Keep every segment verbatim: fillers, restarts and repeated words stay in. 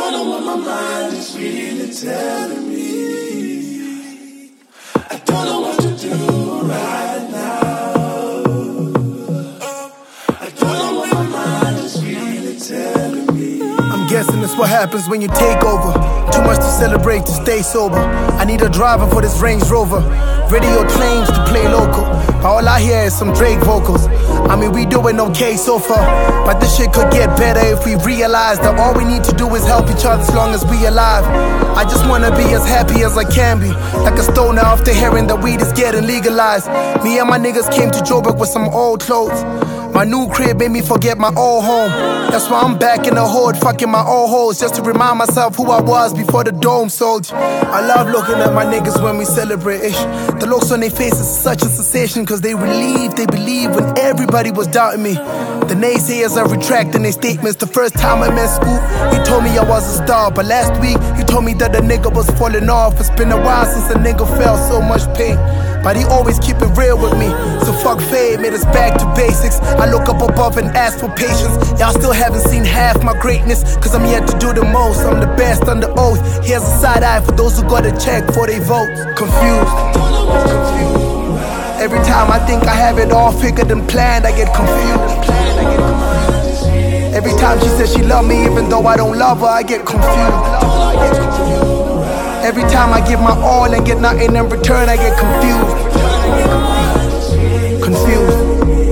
don't know what my mind is really telling me. I don't know what to do right now. I don't know what my mind is really telling me. I'm guessing that's what happens when you take over. Too much to celebrate to stay sober. I need a driver for this Range Rover. Radio claims to play local, but all I hear is some Drake vocals. I mean, we doing okay so far, but this shit could get better if we realize that all we need to do is help each other as long as we alive. I just wanna be as happy as I can be, like a stoner after hearing that weed is getting legalized. Me and my niggas came to Joburg with some old clothes. My new crib made me forget my old home. That's why I'm back in the hood, fucking my old hoes, just to remind myself who I was before the dome sold. I love looking at my niggas when we celebrate ish. The looks on their faces is such a sensation, cause they relieve, they believe when everybody was doubting me. The naysayers are retracting their statements. The first time I met Scoop, he told me I was a star, but last week he told me that the nigga was falling off. It's been a while since a nigga felt so much pain, but he always keep it real with me. So fuck fame, made us back to basics. I look up above and ask for patience. Y'all still haven't seen half my greatness, cause I'm yet to do the most. I'm the best under oath. Here's a side eye for those who gotta check for they votes. Confused, confused. Every time I think I have it all figured and planned, I get confused. Every time she says she love me even though I don't love her, I get confused. Every time I give my all and get nothing in return, I get confused. Confused.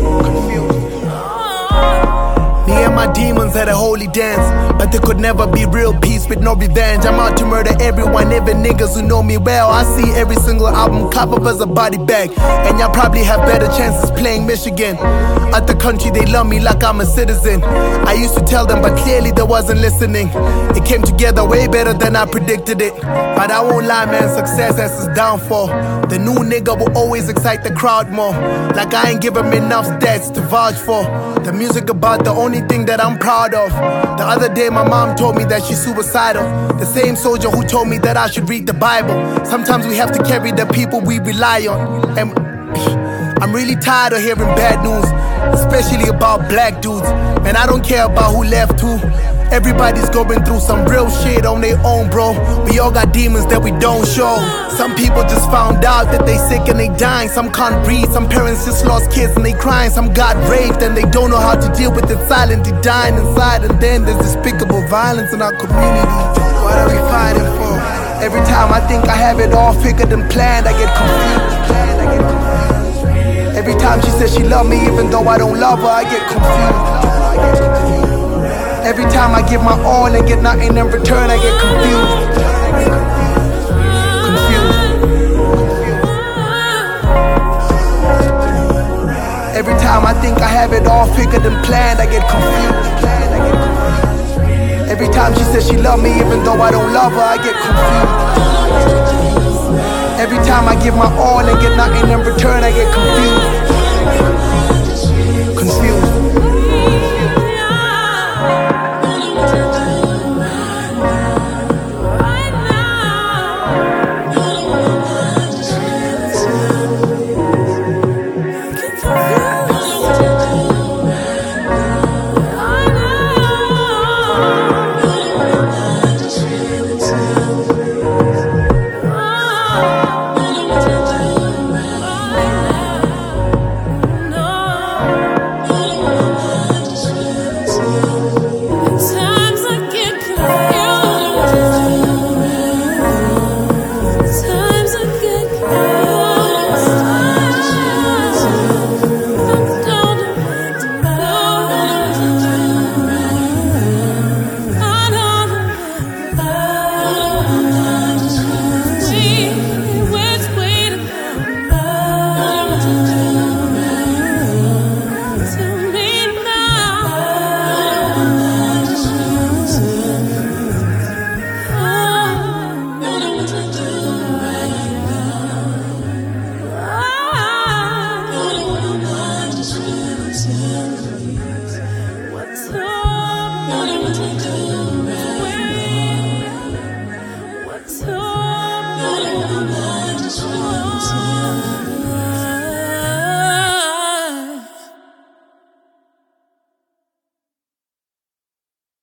Me and my demons had a holy dance, but there could never be real peace with no revenge. I'm out to murder everyone, even niggas who know me well. I see every single album cop up as a body bag, and y'all probably have better chances playing Michigan. At the country, they love me like I'm a citizen. I used to tell them, but clearly they wasn't listening. It came together way better than I predicted it. But I won't lie, man, success has its downfall. The new nigga will always excite the crowd more, like I ain't give him enough stats to vouch for. The music about the only thing that I'm proud of. The other day my mom told me that she's suicidal. The same soldier who told me that I should read the Bible. Sometimes we have to carry the people we rely on. And I'm really tired of hearing bad news, especially about black dudes. And I don't care about who left who. Everybody's going through some real shit on their own, bro. We all got demons that we don't show. Some people just found out that they sick and they dying. Some can't breathe, some parents just lost kids and they crying. Some got raped and they don't know how to deal with it, silently dying inside. And then there's despicable violence in our community. What are we fighting for? Every time I think I have it all figured and planned, I get confused. Every time she says she love me even though I don't love her, I get confused. Every time I give my all and get nothing in return, I get confused. Confused. Every time I think I have it all figured and planned, I get confused. Every time she says she love me even though I don't love her, I get confused. Every time I give my all and get nothing in return, I get confused. Confused.